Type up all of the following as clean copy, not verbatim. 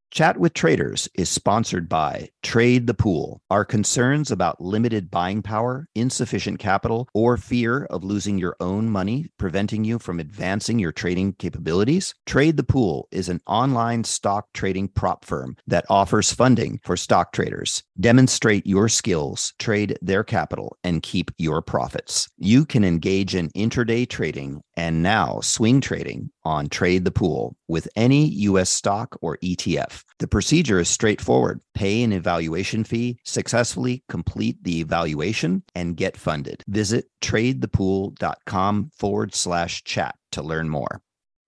Chat with Traders is sponsored by Trade the Pool. Are concerns about limited buying power, insufficient capital, or fear of losing your own money preventing you from advancing your trading capabilities? Trade the Pool is an online stock trading prop firm that offers funding for stock traders. Demonstrate your skills, trade their capital, and keep your profits. You can engage in intraday trading and now swing trading on Trade the Pool with any U.S. stock or ETF. The procedure is straightforward. Pay an evaluation fee, successfully complete the evaluation, and get funded. Visit tradethepool.com/chat to learn more.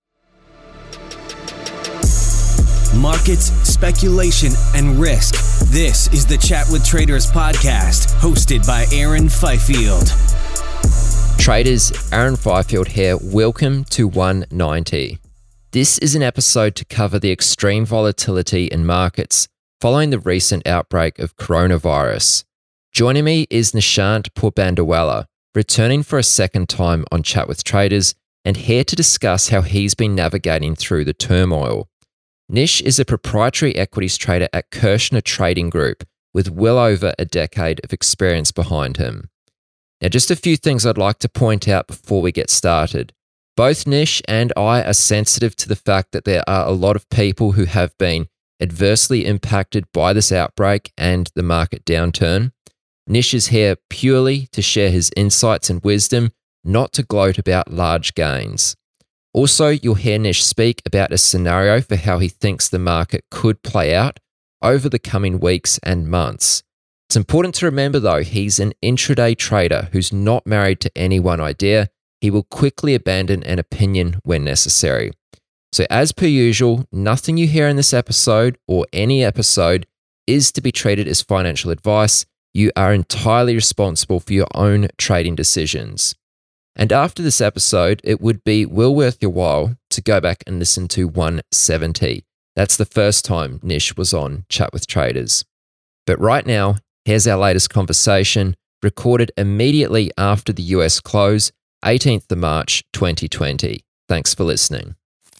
Markets, speculation, and risk. This is the Chat with Traders podcast, hosted by Aaron Fifield. Traders, Aaron Fifield here. Welcome to 190. This is an episode to cover the extreme volatility in markets following the recent outbreak of coronavirus. Joining me is Nishant Purbandawala, returning for a second time on Chat with Traders and here to discuss how he's been navigating through the turmoil. Nish is a proprietary equities trader at Kirshner Trading Group with well over a decade of experience behind him. Now, just a few things I'd like to point out before we get started. Both Nish and I are sensitive to the fact that there are a lot of people who have been adversely impacted by this outbreak and the market downturn. Nish is here purely to share his insights and wisdom, not to gloat about large gains. Also, you'll hear Nish speak about a scenario for how he thinks the market could play out over the coming weeks and months. It's important to remember, though, he's an intraday trader who's not married to any one idea. He will quickly abandon an opinion when necessary. So as per usual, nothing you hear in this episode or any episode is to be treated as financial advice. You are entirely responsible for your own trading decisions. And after this episode, it would be well worth your while to go back and listen to 170. That's the first time Nish was on Chat with Traders. But right now, here's our latest conversation, recorded immediately after the US close, 18th of March, 2020. Thanks for listening.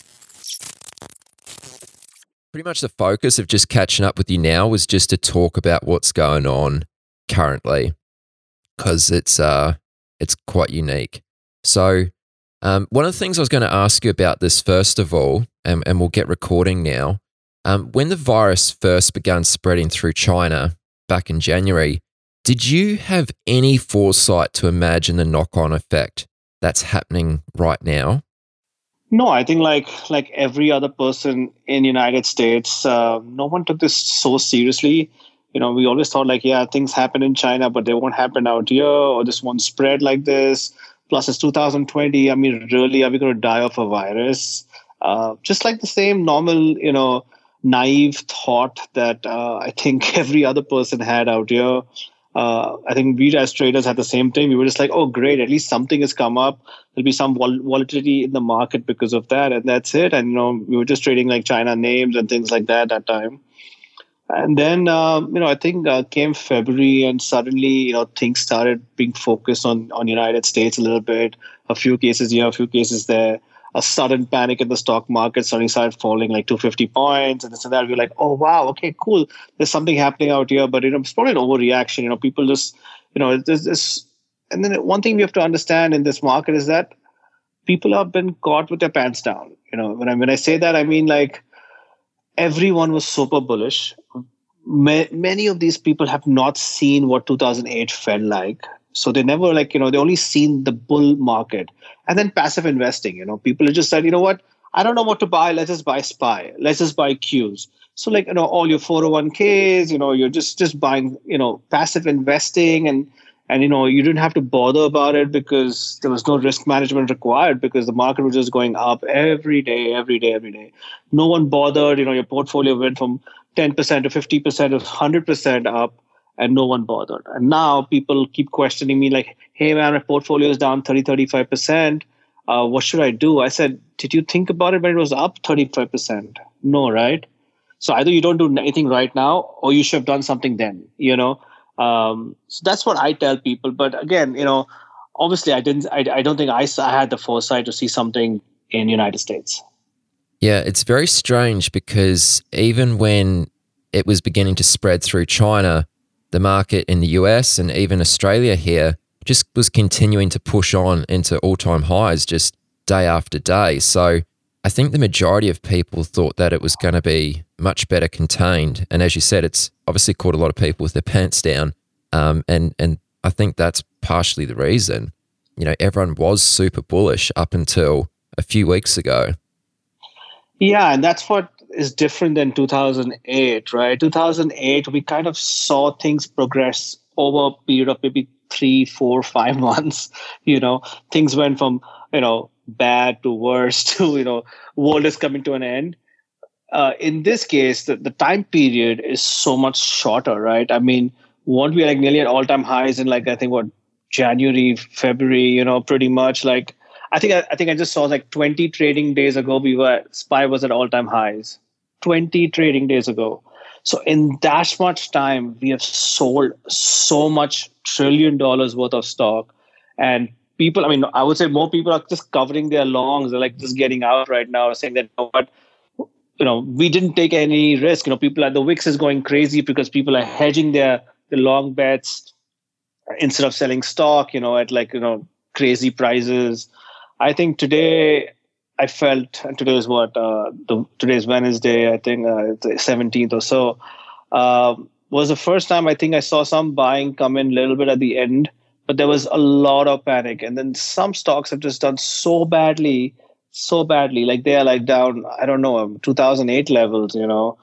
Pretty much the focus of just catching up with you now was just to talk about what's going on currently, because it's quite unique. So one of the things I was going to ask you about this first of all, and we'll get recording now, when the virus first began spreading through China back in January, did you have any foresight to imagine the knock-on effect that's happening right now? No, I think like every other person in the United States, no one took this so seriously. You know, we always thought things happen in China, but they won't happen out here, or this won't spread like this. Plus, it's 2020. I mean, really, are we going to die of a virus? Just like the same normal, naive thought that I think every other person had out here. I think we as traders had the same thing. We were just like, oh, great, at least something has come up. There'll be some volatility in the market because of that, and that's it. And, we were just trading like China names and things like that time. And then, I think came February and suddenly, things started being focused on United States a little bit. A few cases here, a few cases there. A sudden panic in the stock market suddenly started falling like 250 points and this and that. We're like, oh, wow, okay, cool. There's something happening out here. But, it's probably an overreaction. People just, there's this. And then one thing we have to understand in this market is that people have been caught with their pants down. When I say that, I mean like everyone was super bullish. Many of these people have not seen what 2008 felt like. So they never they only seen the bull market. And then passive investing, people have just said, you know what, I don't know what to buy. Let's just buy SPY. Let's just buy Qs. So all your 401ks, you're just buying, passive investing and you didn't have to bother about it because there was no risk management required because the market was just going up every day. No one bothered, your portfolio went from 10% to 50% to 100% up. And no one bothered. And now people keep questioning me like, hey, man, my portfolio is down 35%. What should I do? I said, did you think about it when it was up 35%? No, right? So either you don't do anything right now or you should have done something then, So that's what I tell people. But again, obviously I don't think I had the foresight to see something in the United States. Yeah, it's very strange because even when it was beginning to spread through China, the market in the US and even Australia here just was continuing to push on into all-time highs just day after day. So I think the majority of people thought that it was going to be much better contained. And as you said, it's obviously caught a lot of people with their pants down. And I think that's partially the reason. You know, everyone was super bullish up until a few weeks ago. Yeah, and that's what is different than 2008, right? 2008, we kind of saw things progress over a period of maybe 3, 4, 5 months. Things went from, bad to worse to, world is coming to an end. In this case, the time period is so much shorter, right? I mean, won't we like nearly at all-time highs in like, I think January, February, pretty much like, I think I just saw like 20 trading days ago, SPY was at all-time highs. 20 trading days ago. So in that much time, we have sold so much $1 trillion worth of stock. And people, I mean, I would say more people are just covering their longs. They're like just getting out right now, saying that, we didn't take any risk. People the VIX is going crazy because people are hedging the long bets instead of selling stock, at like, crazy prices. I think today I felt, and today is today's Wednesday, I think it's the 17th or so, was the first time I think I saw some buying come in a little bit at the end, but there was a lot of panic. And then some stocks have just done so badly, like they are like down, I don't know, 2008 levels,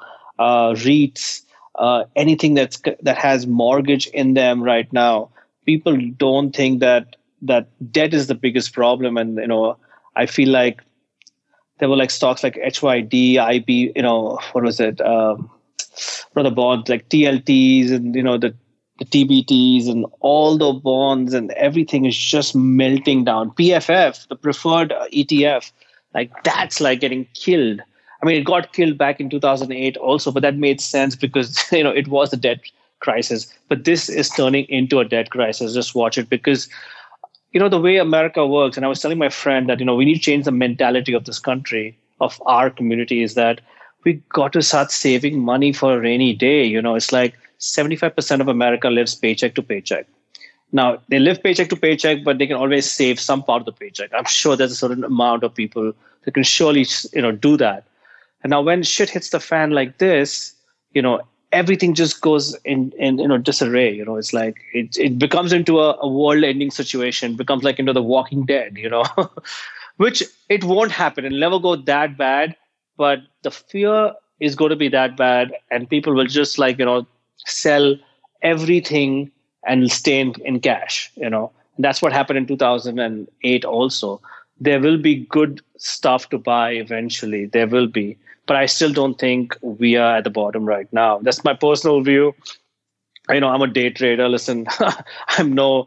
REITs, anything that has mortgage in them right now. People don't think that debt is the biggest problem. And, I feel like there were like stocks like HYD, IB, what was it? What are the bonds like TLTs and, the TBTs and all the bonds and everything is just melting down. PFF, the preferred ETF, like that's like getting killed. I mean, it got killed back in 2008 also, but that made sense because, it was a debt crisis. But this is turning into a debt crisis. Just watch it because, the way America works, and I was telling my friend that, we need to change the mentality of this country, of our community, is that we got to start saving money for a rainy day. It's like 75% of America lives paycheck to paycheck. Now, they live paycheck to paycheck, but they can always save some part of the paycheck. I'm sure there's a certain amount of people that can surely, do that. And now when shit hits the fan like this, everything just goes in disarray. It's like it becomes into a world-ending situation, becomes like into The Walking Dead, which it won't happen. It'll never go that bad, but the fear is going to be that bad, and people will just sell everything and stay in cash. And that's what happened in 2008 also. There will be good stuff to buy eventually. There will be. But I still don't think we are at the bottom right now. That's my personal view. I'm a day trader. Listen, I'm no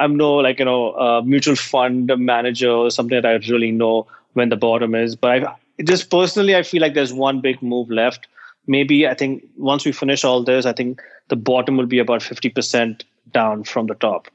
mutual fund manager or something that I really know when the bottom is. But just personally, I feel like there's one big move left. Maybe I think once we finish all this, I think the bottom will be about 50% down from the top.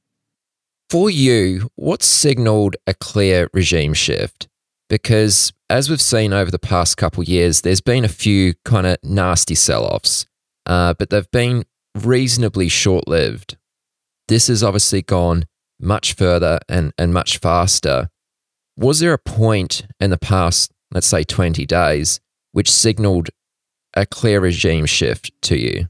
For you, what signaled a clear regime shift? Because as we've seen over the past couple of years, there's been a few kind of nasty sell-offs, but they've been reasonably short-lived. This has obviously gone much further and much faster. Was there a point in the past, let's say 20 days, which signaled a clear regime shift to you?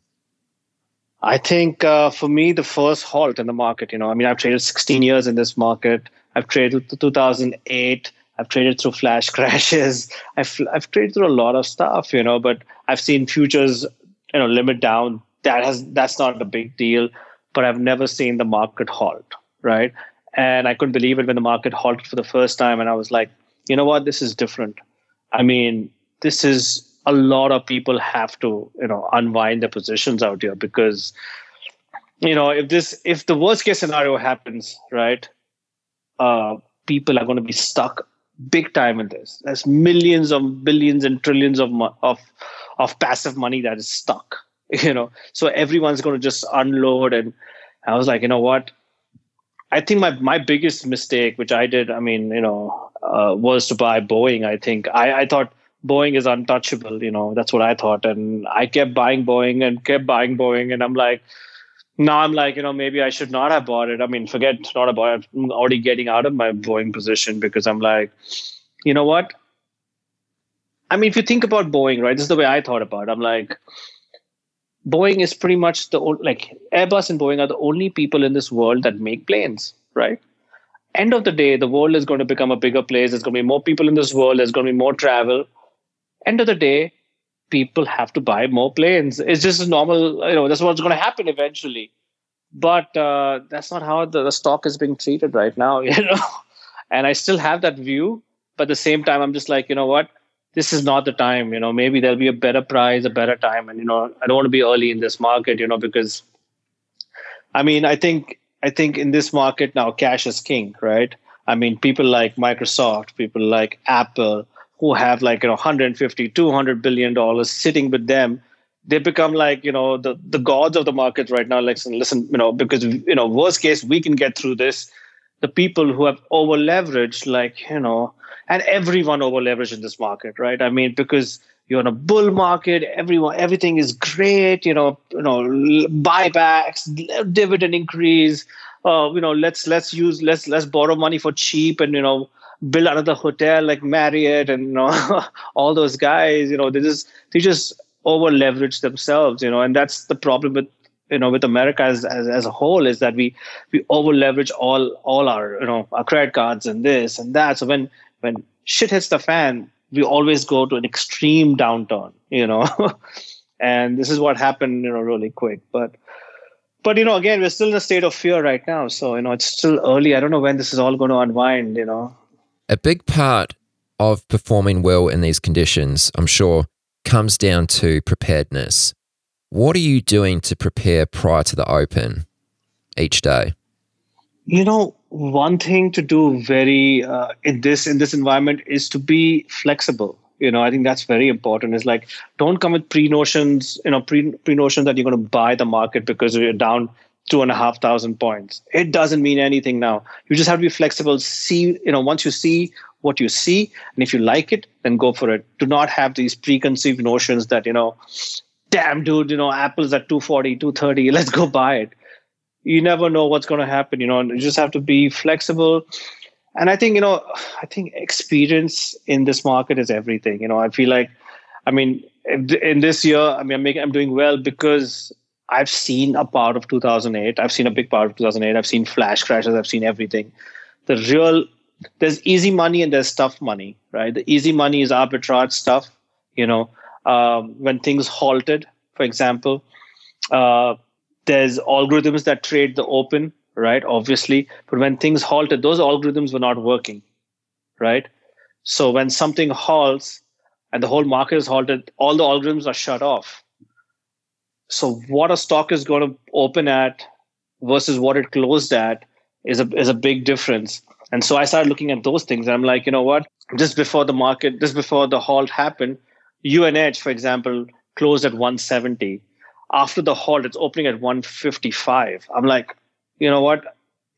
I think for me, the first halt in the market, I've traded 16 years in this market. I've traded to 2008. I've traded through flash crashes. I've traded through a lot of stuff, but I've seen futures, limit down. That's not a big deal, but I've never seen the market halt, right? And I couldn't believe it when the market halted for the first time. And I was like, you know what? This is different. I mean, this is a lot of people have to, unwind their positions out here because, if the worst case scenario happens, right, people are going to be stuck big time in this. There's millions of billions and trillions of passive money that is stuck, so everyone's going to just unload. And I was like, you know what? I think my biggest mistake, which I did, was to buy Boeing. I think I thought Boeing is untouchable. That's what I thought. And I kept buying Boeing and kept buying Boeing. And now I'm like, maybe I should not have bought it. I mean, forget not have bought it. I'm already getting out of my Boeing position because I'm like, you know what? I mean, if you think about Boeing, right, this is the way I thought about it. I'm like, Boeing is pretty much Airbus and Boeing are the only people in this world that make planes, right? End of the day, the world is going to become a bigger place. There's going to be more people in this world. There's going to be more travel. End of the day, people have to buy more planes. It's just normal, that's what's going to happen eventually. But that's not how the stock is being treated right now, And I still have that view. But at the same time, I'm just like, you know what? This is not the time, maybe there'll be a better price, a better time. And, I don't want to be early in this market, because I mean, I think in this market now, cash is king, right? I mean, people like Microsoft, people like Apple, who have $150, $200 billion sitting with them, they become the gods of the market right now. Listen, because, worst case, we can get through this. The people who have over leveraged, and everyone over leveraged in this market, right? I mean, because you're in a bull market, everything is great, buybacks, dividend increase, let's borrow money for cheap and, build another hotel like Marriott and, all those guys, they just over leverage themselves, and that's the problem with America as a whole, is that we over leverage all our our credit cards and this and that. So when shit hits the fan, we always go to an extreme downturn, and this is what happened, really quick. But again, we're still in a state of fear right now. So it's still early. I don't know when this is all going to unwind. A big part of performing well in these conditions, I'm sure, comes down to preparedness. What are you doing to prepare prior to the open each day? One thing to do very in this environment is to be flexible. I think that's very important. Is don't come with pre-notions, pre-notions that you're going to buy the market because you're down 2,500 points. It doesn't mean anything now. You just have to be flexible. See, once you see what you see, and if you like it, then go for it. Do not have these preconceived notions that, damn, dude, Apple's at 240, 230, let's go buy it. You never know what's going to happen, you just have to be flexible. And I think, experience in this market is everything. I feel like, in this year, I'm doing well because I've seen a part of 2008. I've seen a big part of 2008. I've seen flash crashes. I've seen everything. There's easy money and there's tough money, right? The easy money is arbitrage stuff, when things halted, for example, there's algorithms that trade the open, right? Obviously. But when things halted, those algorithms were not working, right? So when something halts and the whole market is halted, all the algorithms are shut off. So what a stock is going to open at versus what it closed at is a big difference. And so I started looking at those things. And I'm like, you know what? Just before the halt happened, UNH, for example, closed at 170. After the halt, it's opening at 155. I'm like, you know what?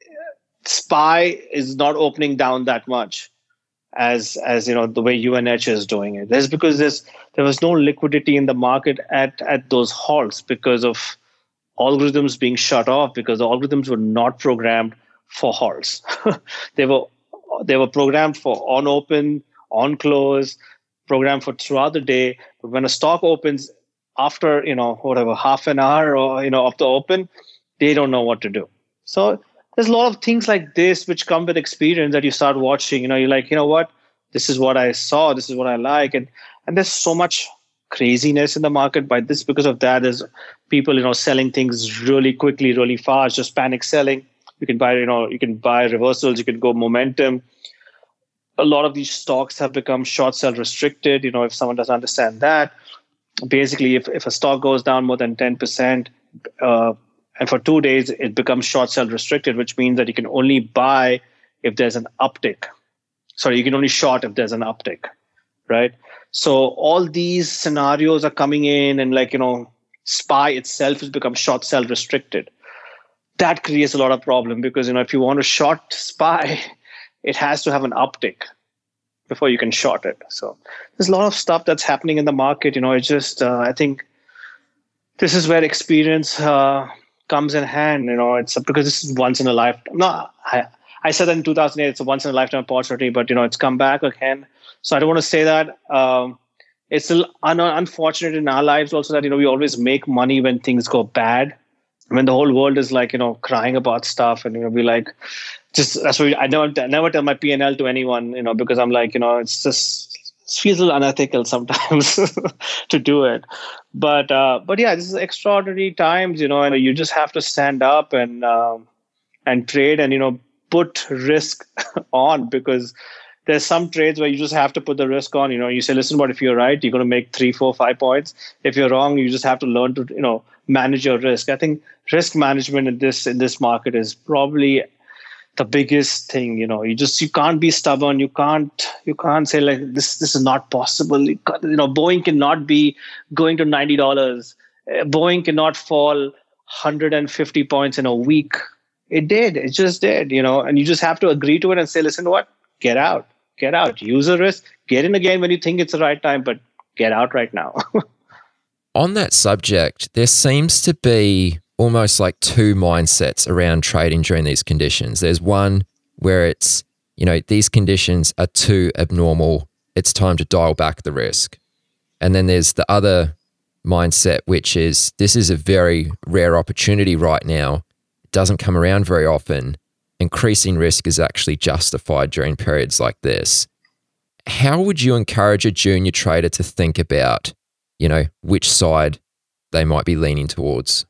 SPY is not opening down that much as the way UNH is doing it. That's because there was no liquidity in the market at those halts because of algorithms being shut off, because the algorithms were not programmed for halts. They were programmed for on open, on close, programmed for throughout the day. But when a stock opens after half an hour or of the open, they don't know what to do. So there's a lot of things like this which come with experience that you start watching. You're like, you know what? This is what I saw. This is what I like. And there's so much craziness in the market by this. Because of that, there's people, selling things really quickly, really fast, just panic selling. You can buy, reversals. You can go momentum. A lot of these stocks have become short sell restricted. If someone doesn't understand that, basically, if a stock goes down more than 10%, and for 2 days, it becomes short sell restricted, which means that you can only buy if there's an uptick. Sorry, you can only short if there's an uptick, right? So all these scenarios are coming in, and SPY itself has become short sell restricted. That creates a lot of problem because, if you want to short SPY, it has to have an uptick, before you can short it. So there's a lot of stuff that's happening in the market. It's just, I think this is where experience comes in hand. It's because this is once in a lifetime. No, I said that in 2008, it's a once in a lifetime opportunity, but it's come back again. So I don't want to say that. It's still unfortunate in our lives also that, we always make money when things go bad, when the whole world is like, crying about stuff, and, we like, just, that's why I never tell my P&L to anyone, because I'm like, it's just, it feels a little unethical sometimes to do it. But yeah, this is extraordinary times, and you just have to stand up and trade and, put risk on, because there's some trades where you just have to put the risk on. You say, listen, but if you're right, you're going to make 3, 4, 5 points. If you're wrong, you just have to learn to, manage your risk. I think risk management in this market is probably the biggest thing. You can't be stubborn. You can't say like this is not possible. Boeing cannot be going to $90. Boeing cannot fall 150 points in a week. It did. It just did. And you just have to agree to it and say, listen, what? Get out. Use a risk. Get in again when you think it's the right time, but get out right now. On that subject, there seems to be almost like two mindsets around trading during these conditions. There's one where it's, these conditions are too abnormal. It's time to dial back the risk. And then there's the other mindset, which is this is a very rare opportunity right now. It doesn't come around very often. Increasing risk is actually justified during periods like this. How would you encourage a junior trader to think about, which side they might be leaning towards?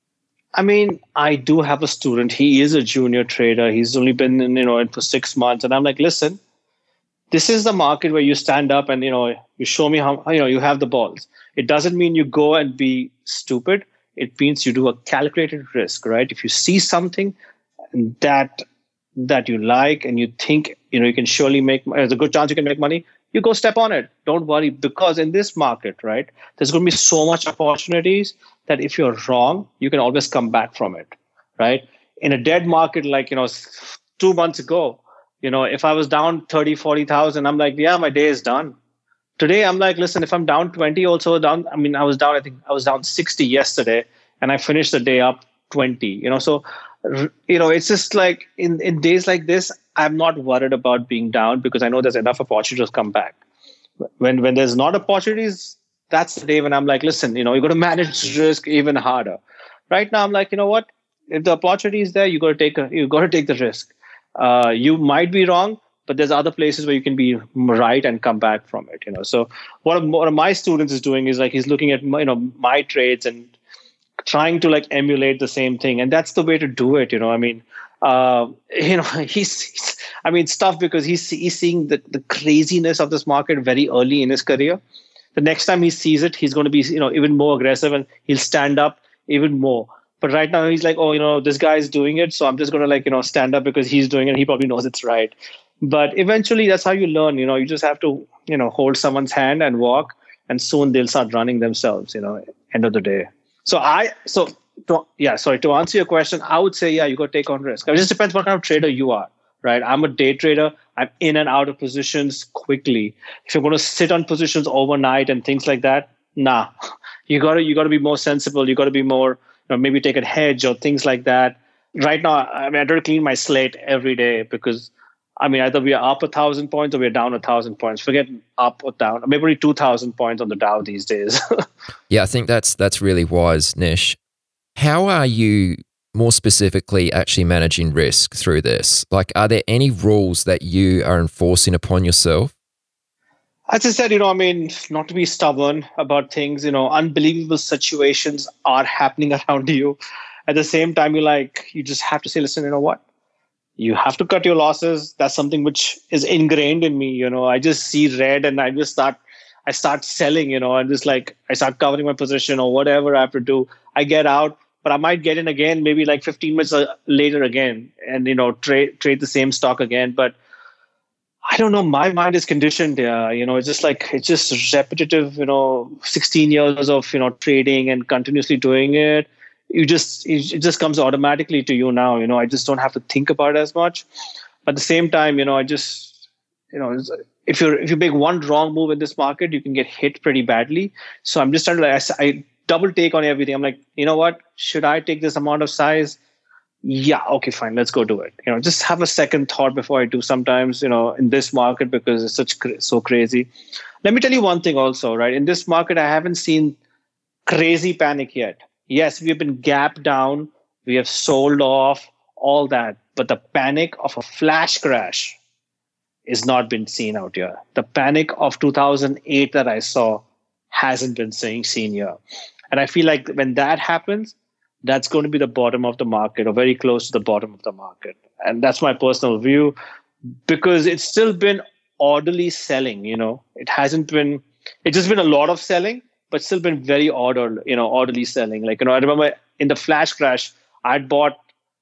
I mean, I do have a student. He is a junior trader. He's only been in for 6 months. And I'm like, listen, this is the market where you stand up and, you show me how, you have the balls. It doesn't mean you go and be stupid. It means you do a calculated risk, right? If you see something that you like and you think, you can surely there's a good chance you can make money, you go step on it. Don't worry, because in this market, right, there's going to be so much opportunities that if you're wrong, you can always come back from it, right? In a dead market, like, 2 months ago, if I was down 30, 40,000, I'm like, yeah, my day is done. Today, I'm like, listen, if I'm down 20, also down, I was down 60 yesterday and I finished the day up 20, so, it's just like in days like this, I'm not worried about being down because I know there's enough opportunities to come back. When there's not opportunities, that's the day when I'm like, listen, you're going to manage risk even harder. Right now, I'm like, what? If the opportunity is there, you got to take the risk. You might be wrong, but there's other places where you can be right and come back from it. So one of my students is doing is like he's looking at my trades and trying to like emulate the same thing, and that's the way to do it. He's tough because he's seeing the craziness of this market very early in his career. The next time he sees it, he's going to be even more aggressive and he'll stand up even more. But right now he's like, this guy is doing it, so I'm just going to stand up because he's doing it. He probably knows it's right. But eventually that's how you learn. You just have to hold someone's hand and walk, and soon they'll start running themselves. End of the day. To answer your question, I would say, yeah, you got to take on risk. It just depends what kind of trader you are, right? I'm a day trader. I'm in and out of positions quickly. If you're going to sit on positions overnight and things like that, nah, you got to be more sensible. You got to be more, maybe take a hedge or things like that. Right now, I try to clean my slate every day because, either we are up 1,000 points or we're down 1,000 points. Forget up or down. Maybe 2,000 points on the Dow these days. Yeah, I think that's really wise, Nish. How are you more specifically actually managing risk through this? Like, are there any rules that you are enforcing upon yourself? As I said, not to be stubborn about things. Unbelievable situations are happening around you. At the same time, you just have to say, listen, what? You have to cut your losses. That's something which is ingrained in me. I just see red and I start selling, and just like I start covering my position or whatever I have to do. I get out, but I might get in again, maybe like 15 minutes later again, and trade the same stock again. But I don't know. My mind is conditioned. It's just repetitive. 16 years of trading and continuously doing it. It just comes automatically to you now. I just don't have to think about it as much. At the same time, if you make one wrong move in this market, you can get hit pretty badly. So I'm just trying to, I double take on everything. I'm like, you know what? Should I take this amount of size? Yeah, okay, fine. Let's go do it. Just have a second thought before I do sometimes, in this market, because it's so crazy. Let me tell you one thing also, right? In this market, I haven't seen crazy panic yet. Yes, we've been gapped down. We have sold off, all that. But the panic of a flash crash is not been seen out here. The panic of 2008 that I saw hasn't been seen here. And I feel like when that happens, that's going to be the bottom of the market, or very close to the bottom of the market. And that's my personal view, because it's still been orderly selling. It hasn't been, it's just been a lot of selling, but still been very orderly selling. Like, I remember in the flash crash, I'd bought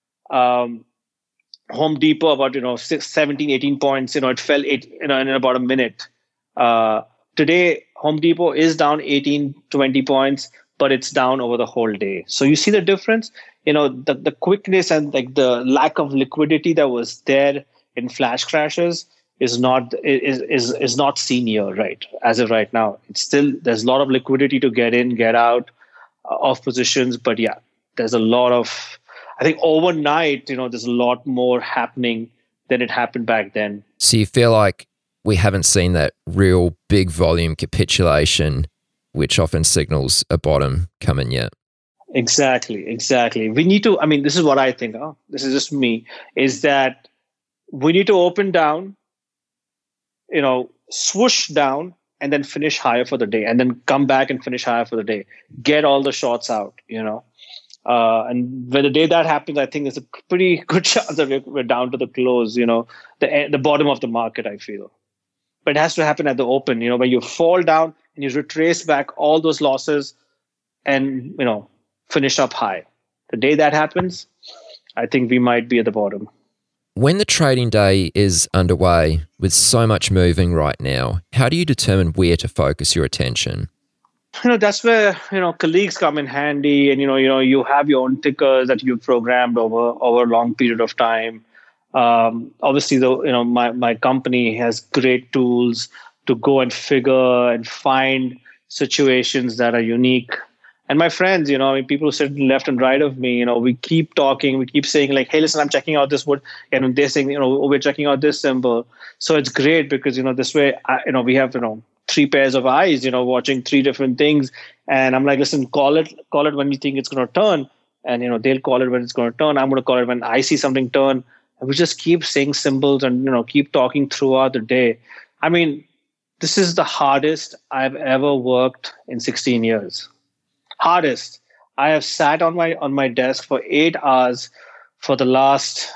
Home Depot about 17, 18 points. It fell in about a minute. Today, Home Depot is down 18, 20 points, but it's down over the whole day. So you see the difference. The quickness and like the lack of liquidity that was there in flash crashes is not seen here, right? As of right now, it's still, there's a lot of liquidity to get in, get out of positions, but yeah, there's a lot of, I think overnight, there's a lot more happening than it happened back then. So you feel like we haven't seen that real big volume capitulation, which often signals a bottom coming yet? Exactly. We need to, this is what I think, this is just me, is that we need to open down, swoosh down, and then finish higher for the day, and then come back and finish higher for the day. Get all the shorts out, and when the day that happens, I think there's a pretty good chance that we're down to the close, the bottom of the market, I feel. But it has to happen at the open, when you fall down and you retrace back all those losses and, finish up high. The day that happens, I think we might be at the bottom. When the trading day is underway with so much moving right now, how do you determine where to focus your attention? That's where, colleagues come in handy, and, you have your own tickers that you've programmed over a long period of time. Obviously, though, my company has great tools to go and figure and find situations that are unique. And my friends, people who sit left and right of me, we keep talking, we keep saying like, hey, listen, I'm checking out this wood. And they're saying, we're checking out this symbol. So it's great because, this way, we have, three pairs of eyes, watching three different things. And I'm like, listen, call it when you think it's going to turn. And, they'll call it when it's going to turn. I'm going to call it when I see something turn. And we just keep saying symbols and, keep talking throughout the day. This is the hardest I've ever worked in 16 years. Hardest. I have sat on my desk for 8 hours for the last,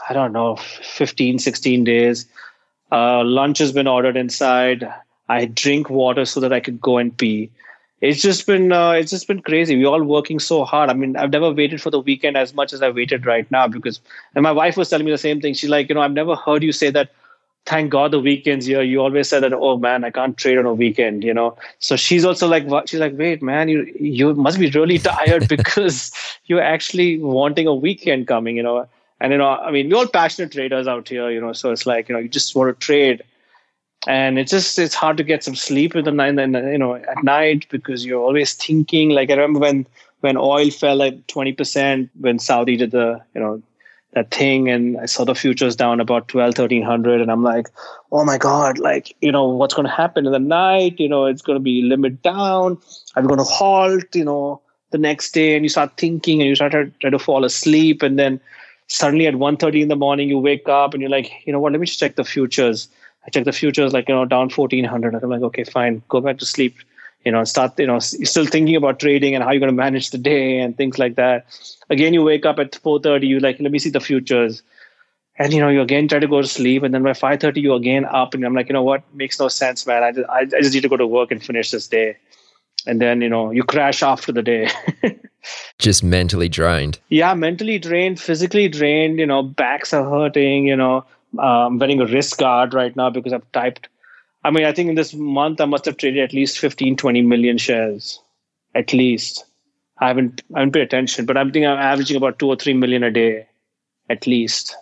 15, 16 days. Lunch has been ordered inside. I drink water so that I could go and pee. It's just been crazy. We're all working so hard. I've never waited for the weekend as much as I waited right now and my wife was telling me the same thing. She's like, I've never heard you say that. Thank God the weekend's here. You always said that, oh man, I can't trade on a weekend, So she's also like, she's like, wait, man, you must be really tired because you're actually wanting a weekend coming, And, we're all passionate traders out here, So it's like, you just want to trade. And it's hard to get some sleep in the night, at night because you're always thinking. Like I remember when oil fell like 20%, when Saudi did the, that thing, and I saw the futures down about 1,300, and I'm like, oh my God, like, what's going to happen in the night? It's going to be limit down. I'm going to halt, the next day, and you start thinking and you start to try to fall asleep. And then suddenly at 1:30 in the morning, you wake up and you're like, let me just check the futures. I check the futures, like, down 1,400. I'm like, okay, fine, go back to sleep. Start, you're still thinking about trading and how you're going to manage the day and things like that. Again, you wake up at 4:30, you like, let me see the futures. And, you again try to go to sleep. And then by 5:30, you again up. And I'm like, what? Makes no sense, man. I just need to go to work and finish this day. And then, you crash after the day. Just mentally drained. Yeah, mentally drained, physically drained, backs are hurting, I'm wearing a wrist guard right now because I've typed. I think in this month, I must have traded at least 15, 20 million shares. At least. I haven't paid attention, but I'm averaging about 2 or 3 million a day, at least.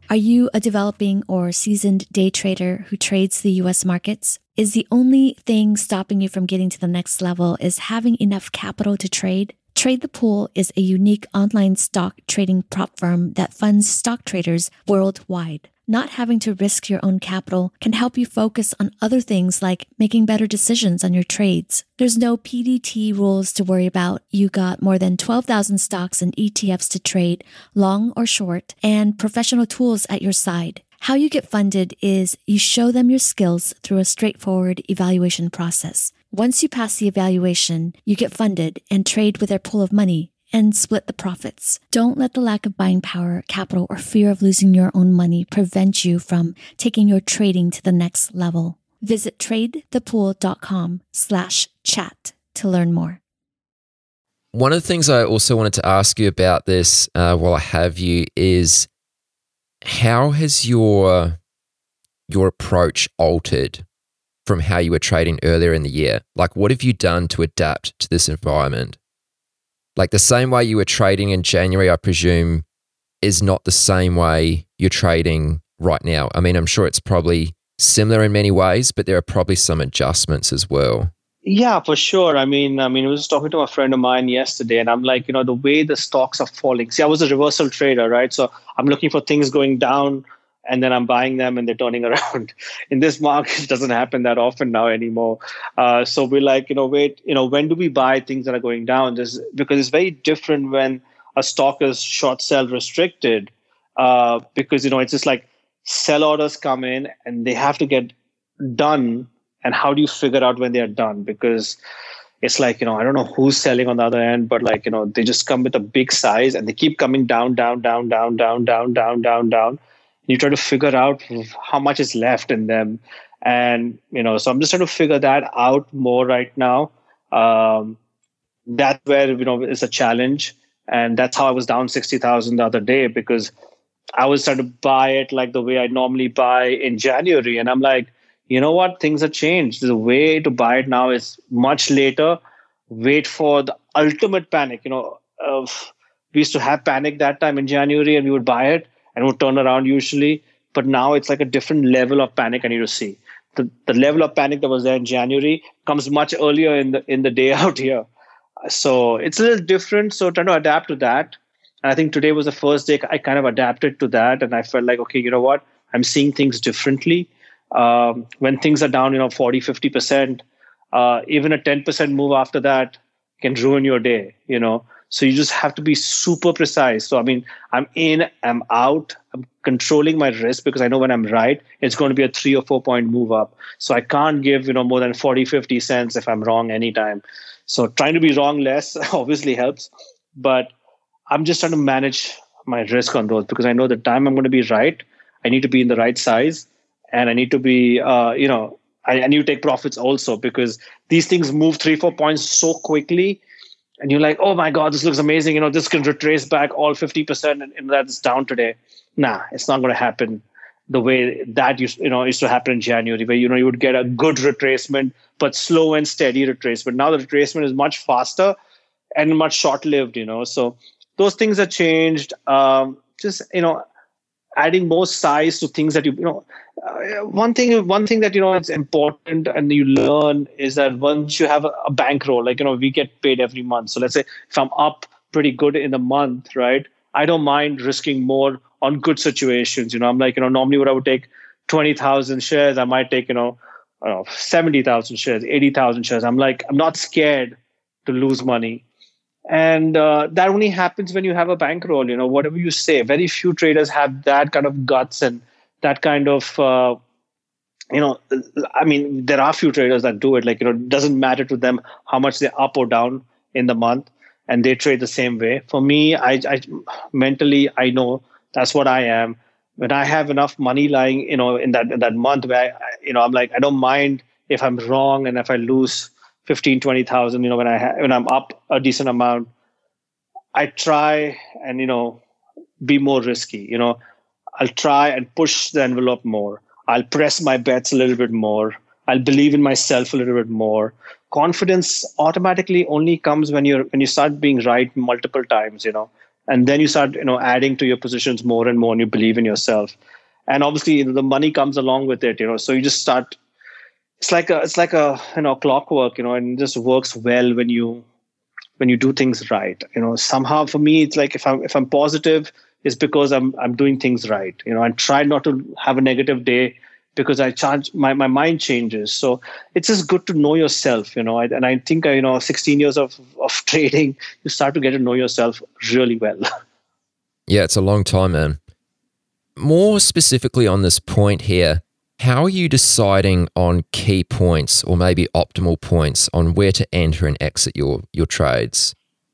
Are you a developing or seasoned day trader who trades the US markets? Is the only thing stopping you from getting to the next level is having enough capital to trade? Trade the Pool is a unique online stock trading prop firm that funds stock traders worldwide. Not having to risk your own capital can help you focus on other things like making better decisions on your trades. There's no PDT rules to worry about. You got more than 12,000 stocks and ETFs to trade, long or short, and professional tools at your side. How you get funded is you show them your skills through a straightforward evaluation process. Once you pass the evaluation, you get funded and trade with their pool of money and split the profits. Don't let the lack of buying power, capital, or fear of losing your own money prevent you from taking your trading to the next level. Visit tradethepool.com/chat to learn more. One of the things I also wanted to ask you about this while I have you is how has your approach altered from how you were trading earlier in the year? Like, what have you done to adapt to this environment? Like the same way you were trading in January, I presume, is not the same way you're trading right now. I mean, I'm sure it's probably similar in many ways, but there are probably some adjustments as well. Yeah, for sure. I was talking to a friend of mine yesterday, and I'm like, the way the stocks are falling. See, I was a reversal trader, right? So I'm looking for things going down, and then I'm buying them and they're turning around. In this market, it doesn't happen that often now anymore. So we're like, wait, when do we buy things that are going down? Because it's very different when a stock is short sell restricted, because, it's just like sell orders come in and they have to get done. And how do you figure out when they are done? Because it's like, I don't know who's selling on the other end, but like, they just come with a big size and they keep coming down, down, down, down, down, down, down, down, down. You try to figure out how much is left in them. And, so I'm just trying to figure that out more right now. That's where, it's a challenge. And that's how I was down 60,000 the other day, because I was trying to buy it like the way I normally buy in January. And I'm like, you know what? Things have changed. The way to buy it now is much later. Wait for the ultimate panic. We used to have panic that time in January and we would buy it and would turn around usually. But now it's like a different level of panic I need to see. The level of panic that was there in January comes much earlier in the day out here. So it's a little different. So trying to adapt to that. And I think today was the first day I kind of adapted to that. And I felt like, okay, you know what? I'm seeing things differently. When things are down, 40, 50%, even a 10% move after that can ruin your day, So you just have to be super precise. So, I'm in, I'm out, I'm controlling my risk because I know when I'm right, it's going to be a 3 or 4 point move up. So I can't give, more than 40, 50 cents if I'm wrong anytime. So trying to be wrong less obviously helps, but I'm just trying to manage my risk on those because I know the time I'm going to be right, I need to be in the right size. And I need to be, I need to take profits also because these things move 3-4 points so quickly. And you're like, oh my God, this looks amazing. This can retrace back all 50% and that's down today. Nah, it's not going to happen the way that used to happen in January, where, you would get a good retracement, but slow and steady retracement. Now the retracement is much faster and much short-lived, So those things have changed. Adding more size to things that one thing that it's important and you learn is that once you have a bankroll, we get paid every month. So let's say if I'm up pretty good in the month, right? I don't mind risking more on good situations. I'm like, normally what I would take 20,000 shares, I might take 70,000 shares, 80,000 shares. I'm like, I'm not scared to lose money. And that only happens when you have a bankroll, whatever you say. Very few traders have that kind of guts and that kind of, there are few traders that do it. Like, it doesn't matter to them how much they're up or down in the month and they trade the same way. For me, I mentally, I know that's what I am. When I have enough money lying, in that month where, I'm like, I don't mind if I'm wrong and if I lose 15, 20,000, when I'm up a decent amount, I try and, be more risky. I'll try and push the envelope more. I'll press my bets a little bit more. I'll believe in myself a little bit more. Confidence automatically only comes when you start being right multiple times, And then you start, adding to your positions more and more, and you believe in yourself. And obviously, the money comes along with it, So you just start. It's like a clockwork, and it just works well when you do things right. Somehow for me, it's like if I'm positive, it's because I'm doing things right. I try not to have a negative day because my mind changes. So it's just good to know yourself, and I think 16 years of trading, you start to get to know yourself really well. Yeah, it's a long time, man. More specifically on this point here, how are you deciding on key points or maybe optimal points on where to enter and exit your trades?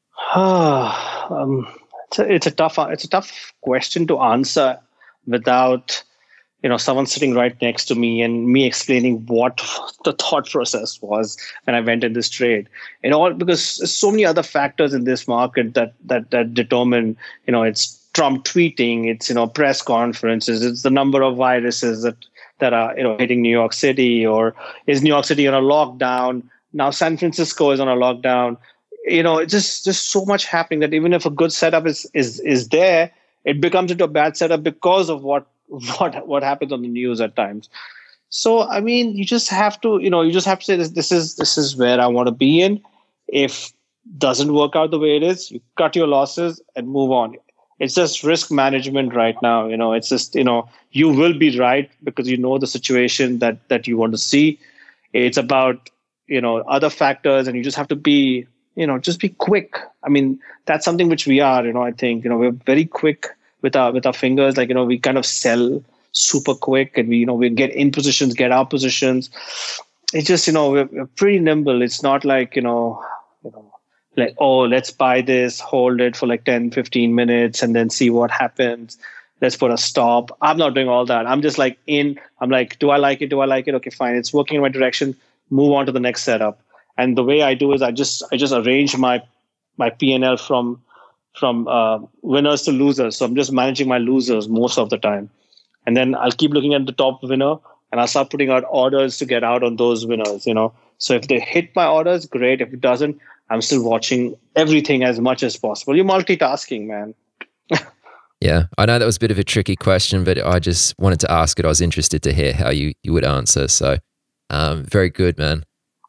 It's a tough question to answer without someone sitting right next to me and me explaining what the thought process was when I went in this trade. Because there's so many other factors in this market that determine, it's Trump tweeting, it's press conferences, it's the number of viruses that are hitting New York City, or is New York City on a lockdown? Now San Francisco is on a lockdown. It's just so much happening that even if a good setup is there, it becomes into a bad setup because of what happens on the news at times. So I mean, you just have to say this is where I want to be in. If doesn't work out the way it is, you cut your losses and move on. It's just risk management right now. It's just, you will be right because the situation that you want to see. It's about, other factors, and you just have to be, just be quick. I mean, that's something which we are, I think, we're very quick with our fingers. Like, we kind of sell super quick, and we get in positions, get out positions. It's just, we're pretty nimble. It's not like, like, oh, let's buy this, hold it for like 10, 15 minutes and then see what happens. Let's put a stop. I'm not doing all that. I'm just like I'm like, do I like it? Okay, fine. It's working in my direction. Move on to the next setup. And the way I do is I just arrange my P&L from winners to losers. So I'm just managing my losers most of the time. And then I'll keep looking at the top winner, and I'll start putting out orders to get out on those winners, So if they hit my orders, great. If it doesn't, I'm still watching everything as much as possible. You're multitasking, man. Yeah, I know that was a bit of a tricky question, but I just wanted to ask it. I was interested to hear how you would answer. So very good, man.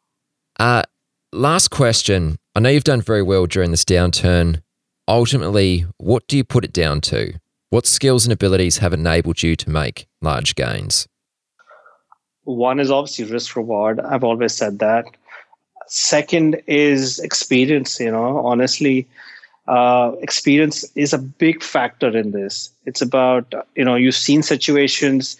Last question. I know you've done very well during this downturn. Ultimately, what do you put it down to? What skills and abilities have enabled you to make large gains? One is obviously risk reward. I've always said that. Second is experience. Honestly, experience is a big factor in this. It's about, you've seen situations,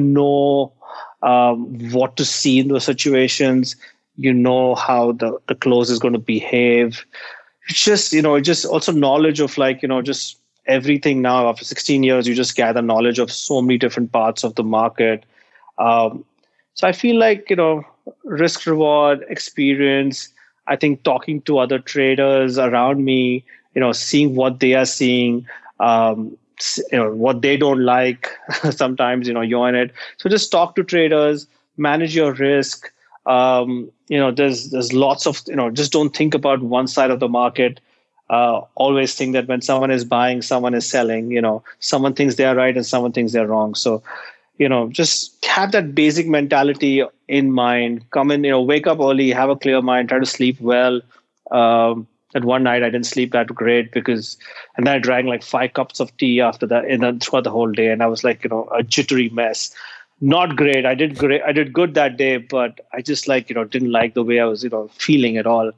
what to see in those situations, how the close is going to behave. It's just, just also knowledge of just everything now. After 16 years, you just gather knowledge of so many different parts of the market. So I feel like, risk reward, experience, I think talking to other traders around me, seeing what they are seeing, what they don't like. Sometimes, you're in it. So just talk to traders, manage your risk. There's lots of, just don't think about one side of the market. Always think that when someone is buying, someone is selling, someone thinks they're right and someone thinks they're wrong. So, just have that basic mentality in mind. Come in, wake up early, have a clear mind, try to sleep well. That one night I didn't sleep that great and then I drank like 5 cups of tea after that, and then throughout the whole day, and I was like, a jittery mess. Not great. I did great. I did good that day, but I just didn't like the way I was, feeling at all.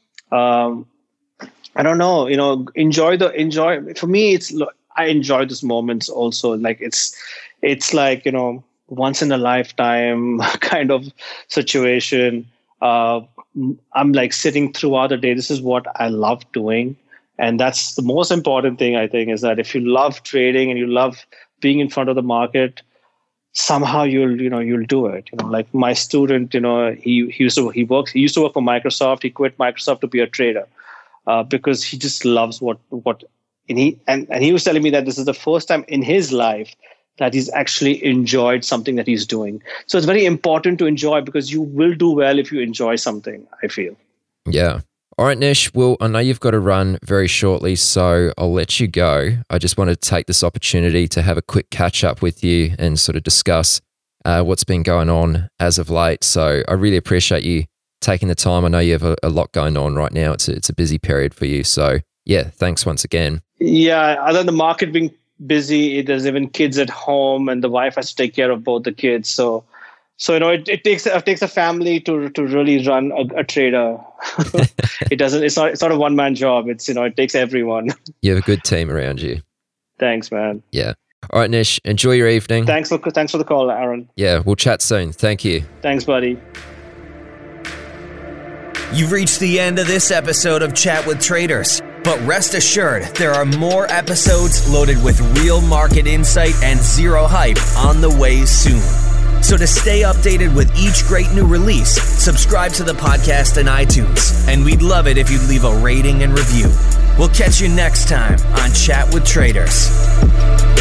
I don't know, enjoy. For me, I enjoy these moments also. Like it's like, once in a lifetime kind of situation. I'm like sitting throughout the day. This is what I love doing. And that's the most important thing, I think, is that if you love trading and you love being in front of the market, somehow you'll do it. Like my student, he used to work for Microsoft. He quit Microsoft to be a trader because he just loves and he was telling me that this is the first time in his life that he's actually enjoyed something that he's doing. So it's very important to enjoy, because you will do well if you enjoy something, I feel. Yeah. All right, Nish. Well, I know you've got to run very shortly, so I'll let you go. I just wanted to take this opportunity to have a quick catch up with you and sort of discuss what's been going on as of late. So I really appreciate you taking the time. I know you have a lot going on right now. It's a busy period for you. So yeah, thanks once again. Yeah, other than the market being busy, there's even kids at home and the wife has to take care of both the kids. So it takes a family to really run a trader. It's not a one-man job. It takes everyone. You have a good team around you. Thanks, man. Yeah. All right, Nish, enjoy your evening. Thanks for the call, Aaron. Yeah, we'll chat soon. Thank you. Thanks, buddy. You've reached the end of this episode of Chat with Traders, but rest assured there are more episodes loaded with real market insight and zero hype on the way soon. So to stay updated with each great new release, subscribe to the podcast in iTunes, and we'd love it if you'd leave a rating and review. We'll catch you next time on Chat with Traders.